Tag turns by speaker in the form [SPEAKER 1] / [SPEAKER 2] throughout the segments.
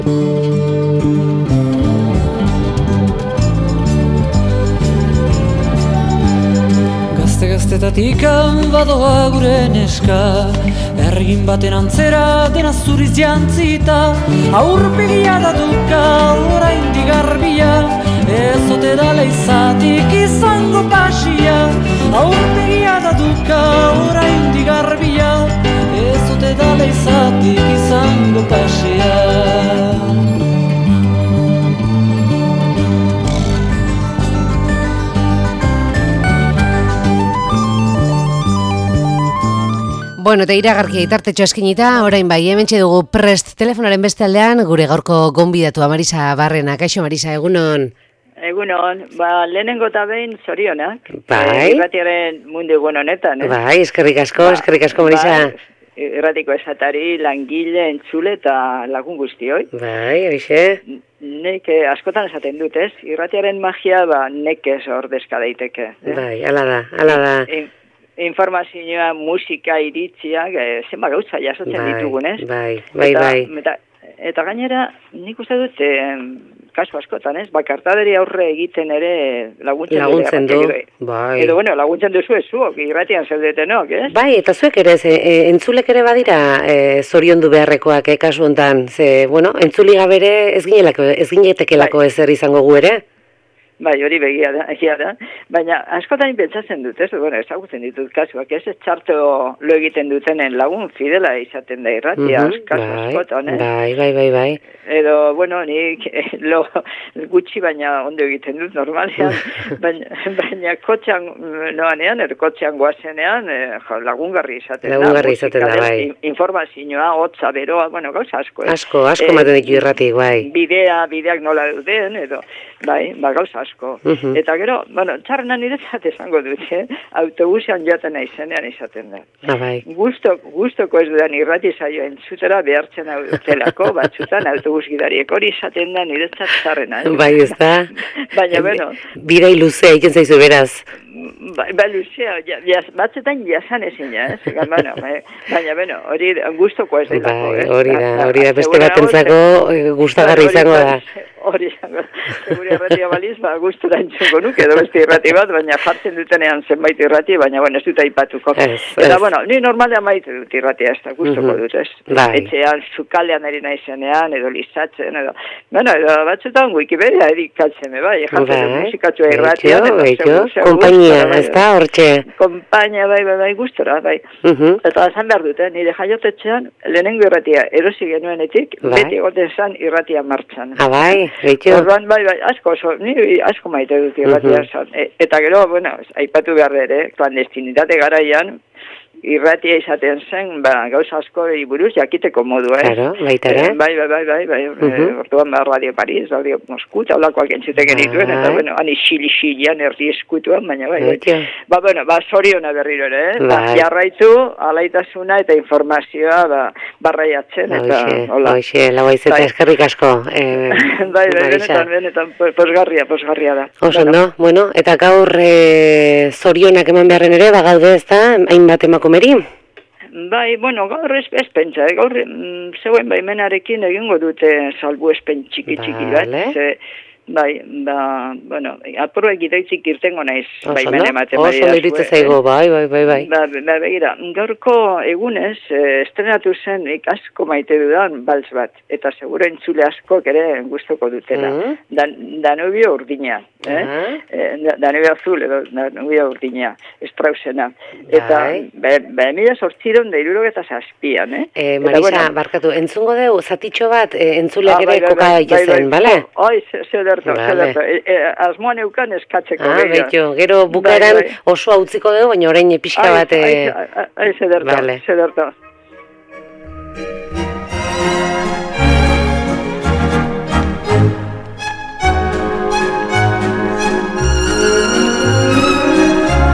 [SPEAKER 1] Gazte-gaztetatik badoa gure neska, ergin baten antzera dena zuriz jantzita, aurpegia datuka oraindik garbia, ez ote da leizatik izango pasia. Aurpegia datuka oraindik garbia, ez ote da leizatik izango pasia.
[SPEAKER 2] Bueno, eta iragarkia itartetxo eskinita, orain bai, hementxe dugu prest telefonaren beste aldean, gure gaurko gonbidatua Marisa Barrena. Kaixo Marisa, egunon?
[SPEAKER 3] Egunon, lehenengo eta behin zorionak.
[SPEAKER 2] Bai.
[SPEAKER 3] Irratiaren mundu egun honetan,
[SPEAKER 2] Bai, eskerrik asko Marisa.
[SPEAKER 3] Irratiko esatari, langile, entzule eta lagun guztioi.
[SPEAKER 2] Bai, horixe.
[SPEAKER 3] Nek askotan esaten dut, ez? Irratiaren magia, nekez ordezka daiteke.
[SPEAKER 2] Bai, ala da.
[SPEAKER 3] Informazioa, musika, iritziak, zenba gauza jasotzen ditugun, ez?
[SPEAKER 2] Bai.
[SPEAKER 3] Eta gainera, nik uste dut, kasu askotan, ez? Bakartaderi aurre egiten ere laguntzen
[SPEAKER 2] du. Bai.
[SPEAKER 3] Edo, laguntzen duzu ez zuok, irratian zeudetenok, ez?
[SPEAKER 2] Bai, eta zuek ere, entzulek ere badira zoriondu beharrekoak, kasu hontan. Entzuli gabere ez ginetekelako ezer izango gu ere?
[SPEAKER 3] Bai, hori begia da, baina askotan pentsatzen dut, ez? Ezagutzen ditut kasuak, ez? Txarto lo egiten dutenen lagun fidela izaten da irratia, kasu askotan, ez?
[SPEAKER 2] Bai.
[SPEAKER 3] Edo, nik lo gutxi baina ondo egiten dut normalean, baina kotxean noanean, kotxean goazenean, lagungarri izaten da.
[SPEAKER 2] Lagungarri izaten da, bai.
[SPEAKER 3] Informazioa, hotza, beroa, gauza asko, ez?
[SPEAKER 2] Asko maten ditu irratik, bai.
[SPEAKER 3] Bideak nola duten, edo, gauza asko. Eta gero, txarrena niretzat esango dut, autobusean joaten aizenean izaten da.
[SPEAKER 2] Bai.
[SPEAKER 3] Gustoko ez dudan irrati saioa entzutera behartzen dutelako, batzutan autobus gidariek hori izaten da niretzat txarrena.
[SPEAKER 2] Bai, ez da.
[SPEAKER 3] Baina,
[SPEAKER 2] bidai luzea iken zaizu beraz.
[SPEAKER 3] Ba, luzea, batzetan jasan ezina, ez? Baina, hori gustoko ez delako,
[SPEAKER 2] ez? Hori da, beste batentzako gustagarri izango da.
[SPEAKER 3] Hori izango, segure irratia baliz, gustura entzuko nuke, edo beste irrati bat, baina jartzen dutenean zenbait irrati, baina, ez dut aipatuko. Eta, ni normalean maite dut irratia, ez da, gustoko dut, ez? Etxean, zukalean eri naizenean, edo lizatzen, edo batzutan Wikipedia erikatzen, bai, jartzen dut musikatxua irratian,
[SPEAKER 2] kompainia, ez da, hortxe?
[SPEAKER 3] Kompainia, bai, gustora, bai. Eta esan behar dut, nire jaiotetxean, lehenengo irratia erosi genuenetik, beti egoten zan irratia martxan.
[SPEAKER 2] Bai, gehitxo.
[SPEAKER 3] Bai, asko maite dut irratia zan. Eta gero, aipatu behar ere, klandestinitate garaian, irratia izaten zen, gauza asko buruz jakiteko modua, ez?
[SPEAKER 2] Claro, baita ere.
[SPEAKER 3] Bai. Orduan Radio Paris, Radio Moscú, eta olakoak entzuteken dituen, eta hani xili-xilian erdi eskutuan, baina zoriona berriro ere, jarraitu, alaitasuna eta informazioa barraiatzen, eta hola.
[SPEAKER 2] Hoxe, lagoizeta eskerrik asko.
[SPEAKER 3] Bai, benetan, posgarria da.
[SPEAKER 2] Oso, no? Bueno, eta gaur zorionak eman beharren ere, bagaude ez da, hainbat emakumeri?
[SPEAKER 3] Bai, gaur ez pentsa, gaur zeuen baimenarekin egingo dute salbu espen txiki bat, bai, apurua gidoitzik irtengo naiz baimen ematen badia.
[SPEAKER 2] Oso iritze zaigo, bai.
[SPEAKER 3] Begira, gaurko egunez, estrenatu zen asko maite dudan balz bat, eta seguro entzule askok ere gustoko dutela. Danubio urdina, Danubio azul edo Danubio urdina, Strausena. Eta, 1867an,
[SPEAKER 2] Marisa, barkatu, entzungo deu, zatitxo bat, entzuleak ere koka ikezen, bale?
[SPEAKER 3] Zederto. Asmoan eukan eskatzeko.
[SPEAKER 2] Gero bukaeran oso hau utziko dugu, baina orain pixka bat...
[SPEAKER 3] Zederto.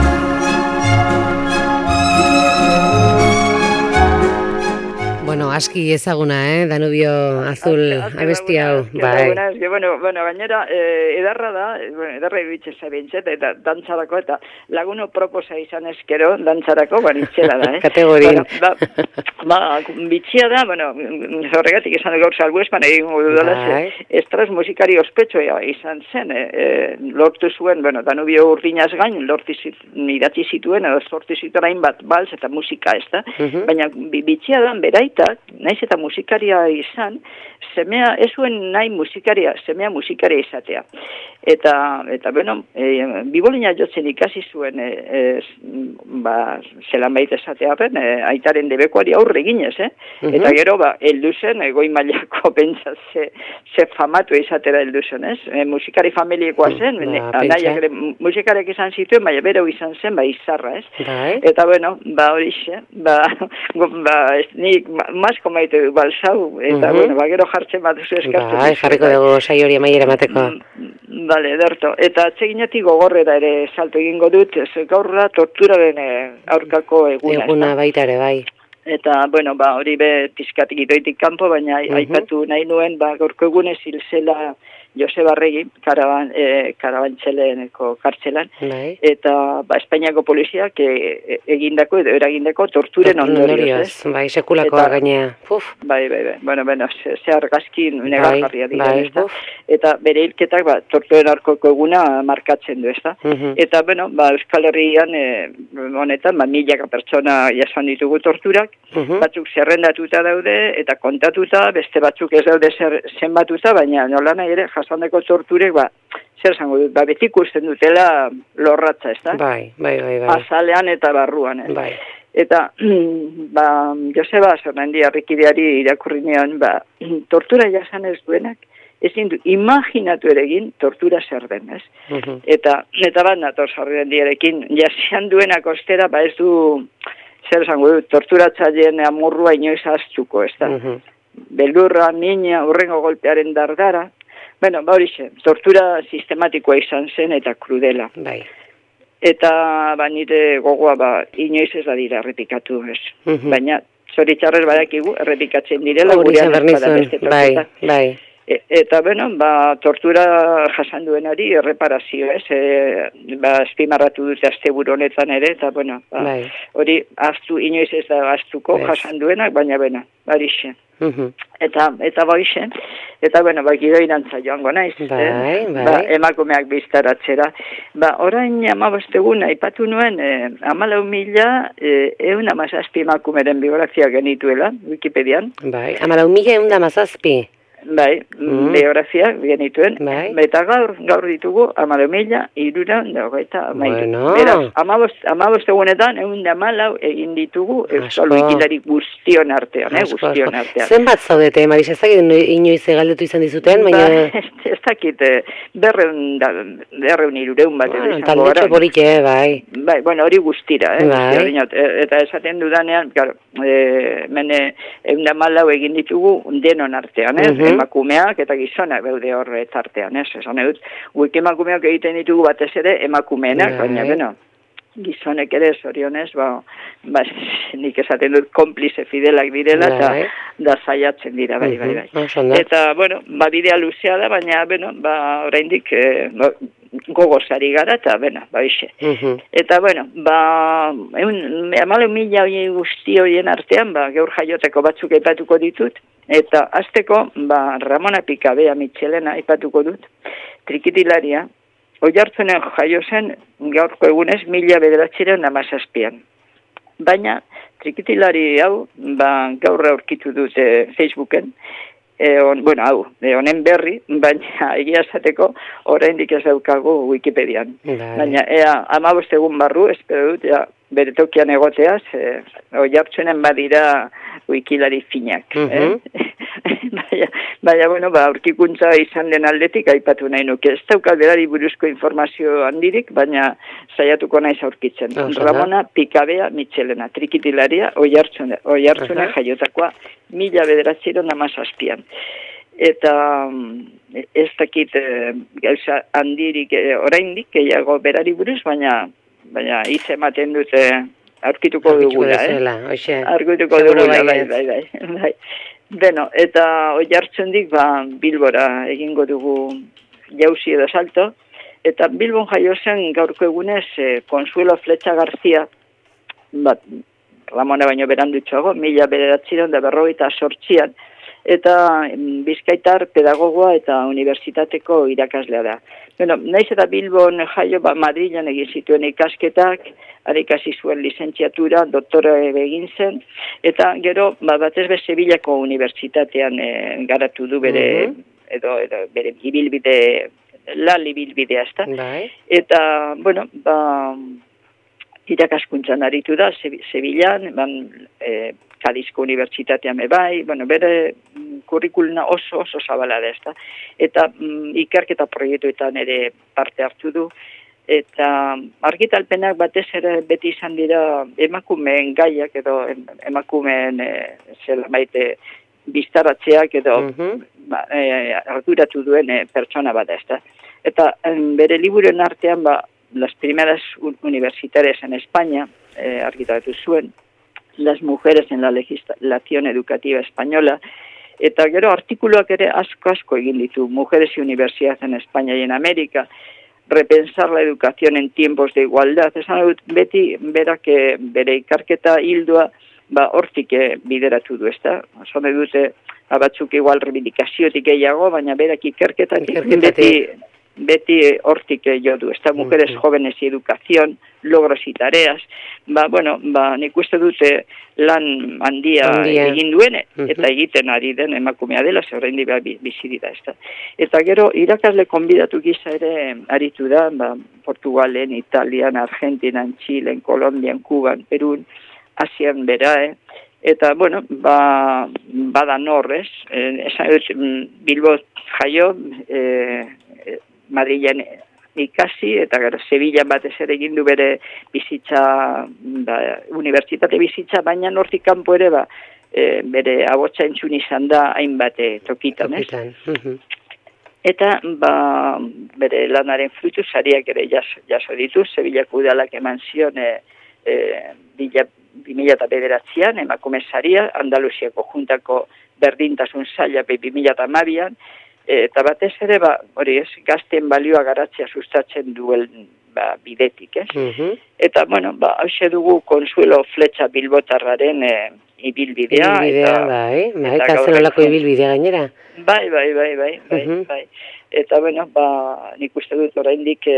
[SPEAKER 2] aski aski ezaguna, Danubio Azul abesti hau.
[SPEAKER 3] Bai. Bueno, gainera, edarra da, edarra iruditzen zabintzet, eta dantzarako, eta laguno proposa izan eskero, dantzarako, itxela da,
[SPEAKER 2] Kategorin.
[SPEAKER 3] Bitxia da, horregatik izan gaur salbu espan egin dudala, estras musikari ospetxoa izan zen, lortu zuen, Danubio urdinaz gain, idatzi zituen, edo sortu zituen hainbat balz eta musika, ez da? Baina bitxia da, beraitak, naiz eta musikaria izan, semea, ez zuen nahi semea musikaria izatea. Eta bibolina jotzen ikasi zuen, zelan baita esatearen, aitaren debekoari aurre ginez, Eta gero, heldu zen, goi mailako pentsa ze famatu izatera heldu zen, ez? Musikari familiekoa zen, nahiak musikarek izan zituen, baina bero izan zen, izarra, ez? Eta, horixe, nik masko maite du balzau, eta, gero jartzen bat duzu eskartu.
[SPEAKER 2] Jarriko dugu sai hori amaiera mateko.
[SPEAKER 3] Bale, ederto. Eta atseginetik gogorrera ere salto egingo dut, gaurra torturaren aurkako eguna.
[SPEAKER 2] Eguna baita ere, bai.
[SPEAKER 3] Eta, hori pizkatik itoitik kanpo, baina aipatu nahi nuen, gaurko egunez hilzela Joseba Arregi, Karabantxeleneko kartzelan, eta Espainiako poliziak eragindako torturen ondorioz.
[SPEAKER 2] Sekulakoa gainea.
[SPEAKER 3] Bai, ze argazkin negargarria dira, eta bere hilketak torturen aurkako eguna markatzen du, eta, Euskal Herrian honetan, milaka pertsona jasan ditugu torturak, batzuk zerrendatuta daude, eta kontatuta, beste batzuk ez daude zenbatuta, baina nola nahi ere, jasandeko torturek, zer zango dut, beti ikusten dutela lorratza, ez da?
[SPEAKER 2] Bai.
[SPEAKER 3] Azalean eta barruan, Eta, Joseba Zermendi Arrikideari irakurri nean, tortura jasan ez duenak, ezin du, imaginatu ere egin tortura zer den, ez? Eta bat nator Zermendiarekin, jasian duenak ostera, ez du, zer zango dut, torturatzaileen amurrua inoiz ahaztuko, ez da? Beldurra, mina, urrengo golpearen dardara, horixe, tortura sistematikoa izan zen eta krudela. Eta, nire gogoa, inoiz ez da dira errepikatu, ez. Baina, zoritxarrez badakigu, errepikatzen direla, gurean ez bada beste tortura. Eta, tortura jasan duenari erreparazio, ez, espimarratu dute asteburu honetan ere, eta, hori, inoiz ez da aztuko jasan duenak, baina, horixe. Eta boixe, eta giro irantza joango naiz, emakumeak biztaratzera. Orain 15 egun aipatu nuen 14.117 emakumeren biografia genituela, Wikipedian.
[SPEAKER 2] 14.117?
[SPEAKER 3] Biografia genituen. Eta gaur ditugu 14.322. Beraz, 15 egunetan 114 egin ditugu Euskal Wikilari guztion artean, guztion artean.
[SPEAKER 2] Zenbat zaudete, Marisa, ez dakit inoiz galdetu izan dizuten, baina...
[SPEAKER 3] Ez dakit, 200 bat.
[SPEAKER 2] Taldetxo polike, bai.
[SPEAKER 3] Hori guztira, eta esaten dudanean, mene 114 egin ditugu denon artean, emakumeak eta gizonak beude horre tartean, esan dut, emakumeak egiten ditugu batez ere emakumeenak, baina, gizonek ere zorionez, nik esaten dut konplize fidelak direla, eta da zaiatzen dira, bai. Eta, bidea luzea da, baina, oraindik gogosari gara, eta, baixe. Eta, 14.000 guzti horien artean, gaur jaioteko batzuk aipatuko ditut, eta azteko, Ramona Pikabea Mitxelena aipatuko dut, trikitilaria, Oiartzunen jaio zen gaurko egunez 1917. Baina trikitilari hau gaur aurkitu dute Facebooken, honen berri, baina egia esateko oraindik ez daukagu Wikipedian. Baina 15 egun barru, espero dut, bere tokian egoteaz, Oiartzunen badira wikilari finak. Aurkikuntza izan den aldetik aipatu nahi nuke. Ez daukat berari buruzko informazio handirik, baina saiatuko naiz aurkitzen. Ramona Pikabea Mitxelena, trikitilaria, Oiartzuna jaiotakoa 1917. Eta ez dakit gauza handirik oraindik gehiago berari buruz, baina hitz ematen dute aurkituko dugula, bai. Beno, eta Oiartzundik Bilbora egingo dugu jauzi edo salto, eta Bilbon jaio zen gaurko egunez Consuelo Fletxa Garzia, Ramona baino berandutxoago, 1958an, eta bizkaitar pedagogoa eta unibertsitateko irakaslea da. Bueno, naiz eta Bilbon jaio, Madrilen egin zituen ikasketak, ikasi zuen lizentziatura, doktora egin zen, eta gero, batez be Sevillako unibertsitatean garatu du bere, edo bere ibilbide, ibilbidea, ezta? Eta, bueno, irakaskuntzan aritu da, Sevillan, Kadizko unibertsitatean bai, bueno, bere kurrikuluna oso zabala da, ezta? Eta ikerketa proiektuetan ere parte hartu du, eta argitalpenak batez ere beti izan dira emakumeen gaiak edo emakumeen zelamaite biztaratzeak edo arduratu duen pertsona bat, ezta? Eta bere liburuen artean, las primeras universitarias en España, argitaratu zuen, las mujeres en la legislación educativa española, eta gero artikuluak ere asko egin ditu, mujeres y universidad en España y en América, repensar la educación en tiempos de igualdad, esan dut beti berak bere ikarketa hildua hortik bideratu du, ezta? Oso dute batzuk igual reivindikaziotik gehiago, baina berak ikerketatik beti hortik jo du, ezta? Mujeres jóvenes y educación, logros y tareas, nik uste dute lan handia egin duen, eta egiten ari den emakumea dela, zerrein bizi dira, ezta? Eta gero, irakasle konbidatu gisa ere aritu da, Portugalen, Italian, Argentinan, Txilen, Kolombian, Kuban, Perun, Asian bera, eta, bueno, bada norrez, esan dut, Bilbo jaio, Madrilen ikasi, eta gero Sevillan batez ere egin du bere bizitza, unibertsitate bizitza, baina nortik kanpo ere bere abotsa entzun izan da hainbat tokitan, ez? Eta bere lanaren fruitu sariak ere jaso ditu, Sevillako udalak eman zion 2009an emakume saria, Andaluziako juntako berdintasun saila 2012an, eta batez ere, hori ez, gazten balioa garatzea sustatzen duen bidetik, ez? Eta, bueno, hause dugu Consuelo Fletxa Bilbotarraren ibilbidea.
[SPEAKER 2] Kazenolako ibilbidea gainera?
[SPEAKER 3] Bai. Eta, bueno, nik uste dut oraindik,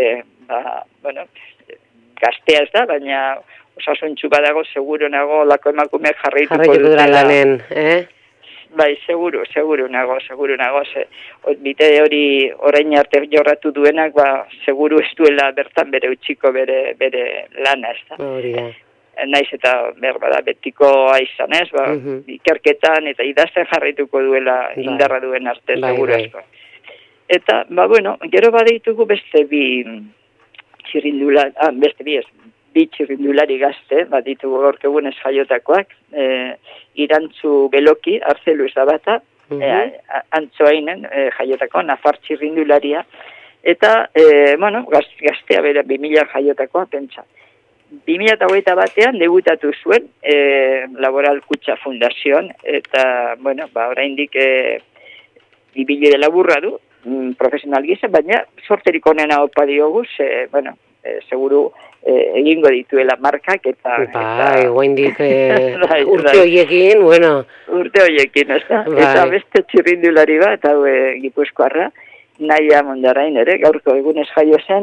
[SPEAKER 3] gaztea ez da, baina osasuntxu badago, seguro nago, lako emakumeak jarraituko dutela.
[SPEAKER 2] Lanen,
[SPEAKER 3] Bai, seguru nago. Bite hori orain arte jorratu duenak, seguru ez duela bertan bere utxiko bere lana, ez da. Naiz eta berbada betikoa izan, ez, ikerketan eta idazten jarraituko duela indarra duen arte, seguru asko. Eta, gero baditugu beste bi txirrindulari gazte, ditugu gorko egunez jaiotakoak, Irantzu Beloki, Arcelu Ezabata, Antzoainen jaiotako, Nafar txirrindularia, eta, gaztea bera 2000 jaiotakoa, pentsa. 2021an debutatu zuen Laboral Kutxa Fundazioan, eta, oraindik ibili dela burra du, profesional gisa, baina sorterik onena opa diogu, seguru egingo dituela markak eta...
[SPEAKER 2] Guaindik urte horiekin,
[SPEAKER 3] Urte horiekin, ez da? Eta beste txirrindulari bat, hau Gipuzkoarra, Naia Mondarain ere, gaurko egunez jaio zen,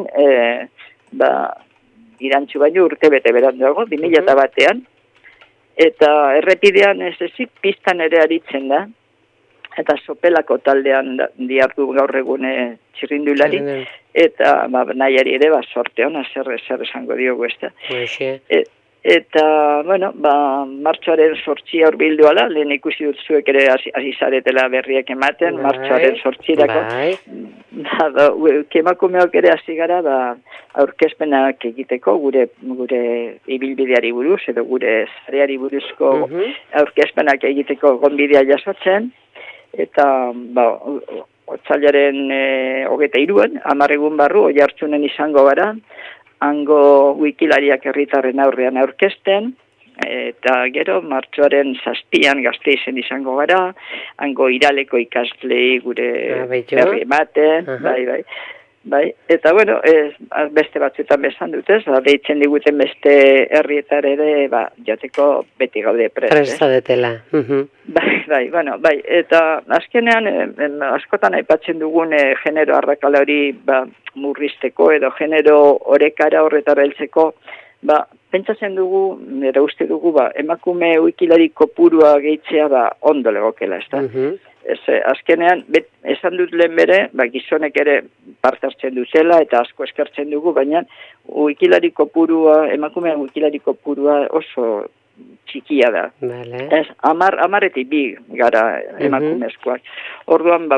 [SPEAKER 3] Irantzu baino urte bete beranduago, 2001an, eta errepidean ez ezik pistan ere aritzen da, eta Sopelako taldean diardu gaur egune txirrindulari, eta nahiari ere sorte hona, zer esango diogu ez da. Eta, martxoaren 8 urbildu ala, lehen ikusi dut zuek ere azizaretela berriak ematen, martxoaren 8irako. Emakumeok ere hasi gara, aurkezpenak egiteko, gure ibilbideari buruz, edo gure zareari buruzko aurkezpenak egiteko gonbidea jasotzen, eta otsailaren 23an, 10 egun barru, Oiartzunen izango gara, hango wikilariak herritarren aurrean aurkezten, eta gero martxoaren 7an Gasteizen izango gara, hango iraleko ikaslei gure berri ematen, bai, eta bueno, beste batzuetan bezan dutez, deitzen diguten beste herrietar ere, jateko beti gaude
[SPEAKER 2] Prestadetela.
[SPEAKER 3] Bai, eta azkenean, askotan aipatzen dugun genero arrakala hori murrizteko edo genero orekara horretara heltzeko, pentsatzen dugu, nire uste dugu, emakume wikilari kopurua gehitzea ondo legokela, ez da? Azkenean, esan dut lehen bere, gizonek ere parte hartzen dutela eta asko eskertzen dugu, baina emakumean wikilari kopurua oso txikia da. Amaretik 2 gara emakumezkoak. Orduan,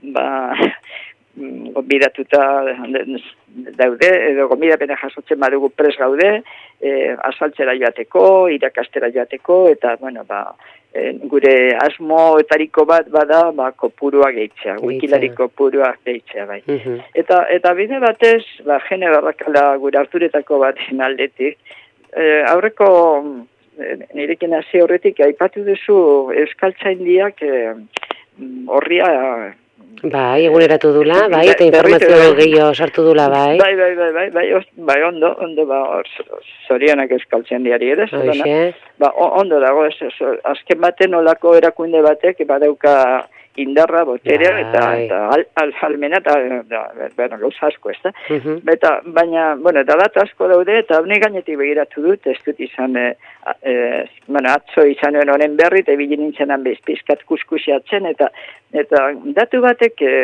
[SPEAKER 3] gonbidatuta daude, edo gonbidapena jasotzen badugu pres gaude, azaltzera joateko, irakastera joateko, eta, gure asmoetariko bat bada, kopurua gehitzea, wikilari kopurua gehitzea, bai. Eta bide batez, genero arrakala gure harturetako baten aldetik, aurreko nirekin hasi horretik, aipatu duzu Euskaltzaindiak horria
[SPEAKER 2] eguneratu dula, eta informazio gehiago sartu dula,
[SPEAKER 3] Bai, ondo, zorionak Euskaltzaindiari ere, ondo dago, azken baten olako erakunde batek, badauka indarra, boterea, eta almena, eta gauza asko, ez da? Baina, eta data asko daude, eta honi gainetik begiratu dut, ez dut izan, atzo izan honen berri, eta bilin nintzenan pizkat kuskusiatzen, eta datu bat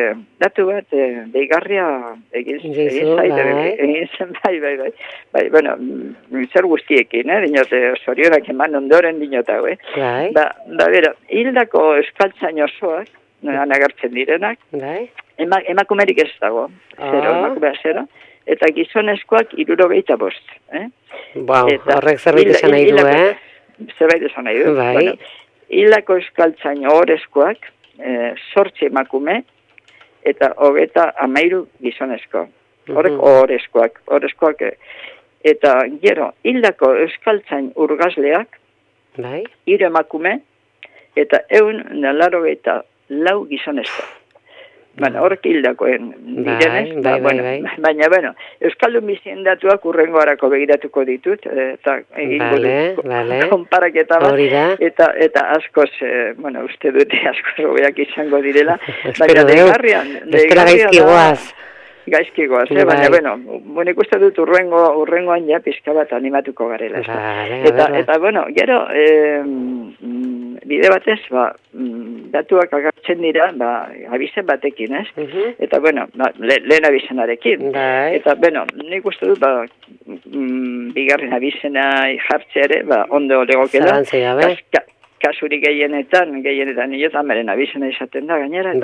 [SPEAKER 3] behigarria egin zen, bai, zer guztiekin, zorionak eman ondoren dinot hau, hildako Euskaltzain osoak, agertzen direnak, emakumerik ez dago, emakumea zero, eta gizonezkoak 75.
[SPEAKER 2] Horrek zerbait esan nahi du,
[SPEAKER 3] Zerbait esan nahi du. Hildako Euskaltzain ohorezkoak, 8 emakume, eta 33 gizonezko. Horrek ohorezkoak. Eta gero, hildako Euskaltzain urgazleak, 3 emakume, eta 184 gizonezko. Horrek hildakoen direnez, baina, Euskaldun bizien datuak urrengo harako begiratuko ditut, eta egingo konparaketa bat, eta askoz, uste dute askoz hobeak izango direla, baina degarrian, gaizkigoaz, baina, nik uste dut urrengoan ja pizka bat animatuko garela. Eta, gero, bide batez, datuak agertzen dira, abizen batekin, ez? Eta, lehen abizenarekin. Eta, nik uste dut, bigarren abizena jartzea ere, ondo legokela. Kasurik gehienetan, niotan beren abizena izaten da, gainera,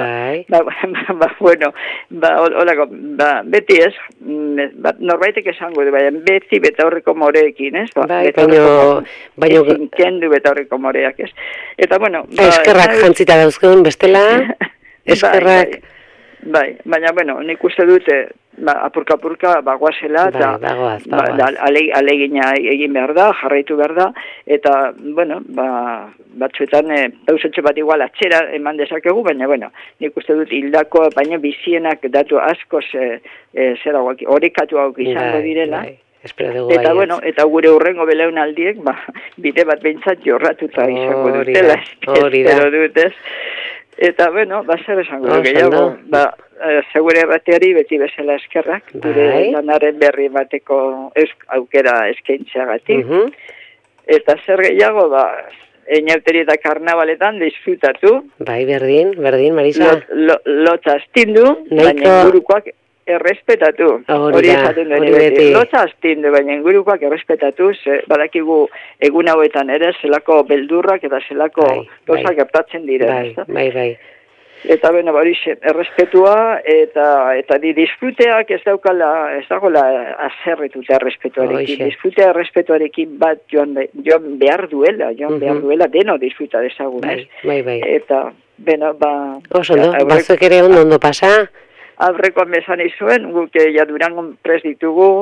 [SPEAKER 3] beti ez, norbaitek esango du, beti beta horreko moreekin, ez? Ezin kendu beta horreko moreak, ez? Eta,
[SPEAKER 2] eskerrak jantzita dauzkun, bestela, eskerrak.
[SPEAKER 3] Baina, nik uste dute, apurka bagoazela, eta alegina egin behar da, jarraitu behar da, eta, batzuetan, pausetxo bat igual atxera eman dezakegu, baina, nik uste dut hildako, baina bizienak datu askoz, orekatuak izango direla, eta, eta gure urrengo belaunaldiek, bide bat behintzat jorratuta izango dutela, espero dut, ez? Eta, zer esango du gehiago, segure errateari beti bezala eskerrak, gure lanaren berri bateko aukera eskaintzeagatik. Eta zer gehiago, einauteri eta karnabaletan disfrutatu.
[SPEAKER 2] Berdin, Marisa.
[SPEAKER 3] Lotza astindu, baina ingurukoak errespetatu. Hori esaten duen beti. Lotza astindu, baina ingurukoak errespetatu, badakigu egun hauetan ere, zelako beldurrak eta zelako gauzak gertatzen dira. Eta errespetua eta disfruteak ez dagoela azerretuta errespetuarekin. Disfrutea errespetuarekin bat joan behar duela, deno disfruta dezagun, ez? Eta,
[SPEAKER 2] bazuek ere ondo pasa?
[SPEAKER 3] Aurrekoan bezan izuen, guk ja Durangon pres ditugu,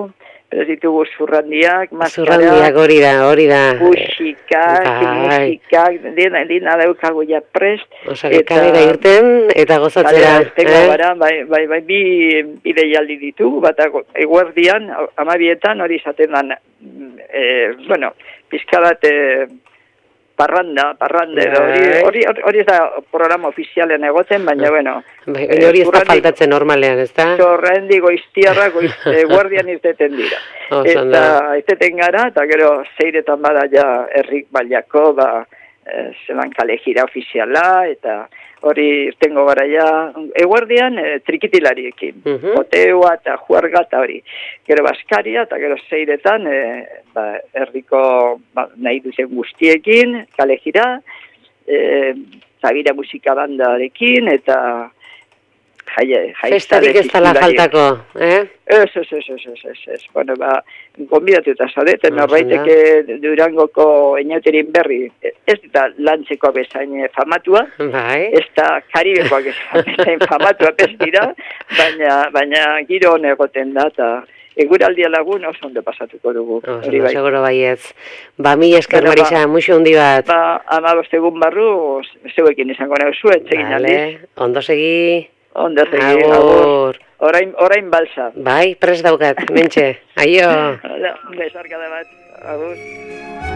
[SPEAKER 3] ez ditugu zurrandiak, maskara.
[SPEAKER 2] Zurrandiak hori da.
[SPEAKER 3] Musikak, dina daukagu ja prest.
[SPEAKER 2] Osa, kalera irten eta gozatzera.
[SPEAKER 3] Kalera, bai, bi ideialdi ditugu, bat eguerdian, 12etan hori izaten dan, pizkadat, parranda, hori ez da programa ofizialen egoten, baina,
[SPEAKER 2] hori ez da faltatzen normalean, ez da?
[SPEAKER 3] Zorrendi goiztiarra, guardian irteten dira. Eta irteten gara, eta gero zeiretan bada ja herrik baliako, zelan kale gira ofiziala, eta hori irtengo gara ja, eguardian trikitilariekin, poteua eta juarga eta hori. Gero baskaria eta gero zeiretan, herriko nahi duzen guztiekin, kale gira, zagira musika bandarekin, eta
[SPEAKER 2] festarik ez dala faltako,
[SPEAKER 3] Ez. Bueno, konbidatuta zaudeten, norbaiteke Durangoko Eñauterin berri, ez da lantzeko bezain famatua, ez da Karibekoak bezain famatua dira, baina giro hon egoten da, eta eguraldia lagun oso ondo pasatuko dugu.
[SPEAKER 2] Seguro baietz. Mila esker, Marisa, muixo hundi bat.
[SPEAKER 3] 15 egun barru, zeuekin izango nauzu, etzegin aldiz.
[SPEAKER 2] Ondo segi.
[SPEAKER 3] Agur. Orain balsa.
[SPEAKER 2] Bai, prest daukat, mentxe. Aio.
[SPEAKER 3] Besarkada bat. Agur.